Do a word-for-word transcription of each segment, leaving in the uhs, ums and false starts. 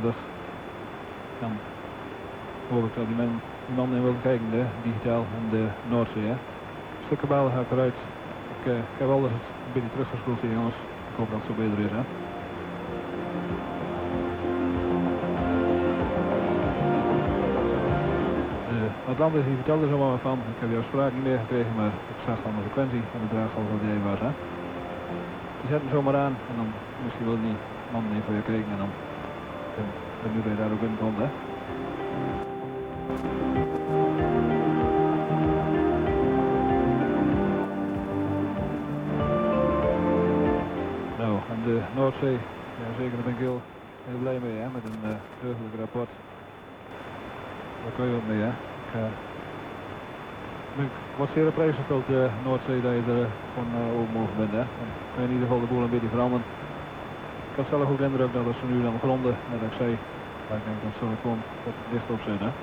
zevenenzeventig. Dan hoor ik dat die man, die man in wil kijken, de digitaal en de Noordzee. Hè. Stuk kabel ga ik eruit. Ik, uh, ik heb wel eens een beetje teruggespoeld hier jongens. Ik hoop dat het zo beter is hè. De Atlantis die vertelde er zomaar wat van. Ik heb jouw spraak niet meer gekregen, maar ik zag dan de frequentie van de draagval wat die was hè. Die zet hem zomaar aan en dan misschien wil die man even voor je kijken en dan ben nu weer daar ook in komt hè. Nou, en de Noordzee, ja zeker daar ben ik heel, heel blij mee hè, met een uh, heugelijk rapport. Daar kun je wat mee hè. Ik, uh, ik word zeer op prijs gesteld de Noordzee dat je er uh, gewoon uh, over mogen bent hè. Dan kun je in ieder geval de boel een beetje veranderen. Ik had zelf ook de indruk dat als ze nu dan gronden, net als ik zei, maar ik denk dat het zo komt dat het dicht op zit hè.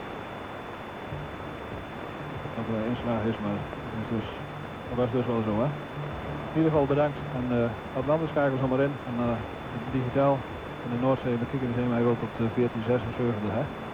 Dat er een inslag is, maar dat, is dus, dat was dus wel zo hè. In ieder geval bedankt en uh, Atlantis schakelen ze maar in en uh, digitaal in de Noordzee bekijken zijn wij ook op de veertien zesenzeventig hè.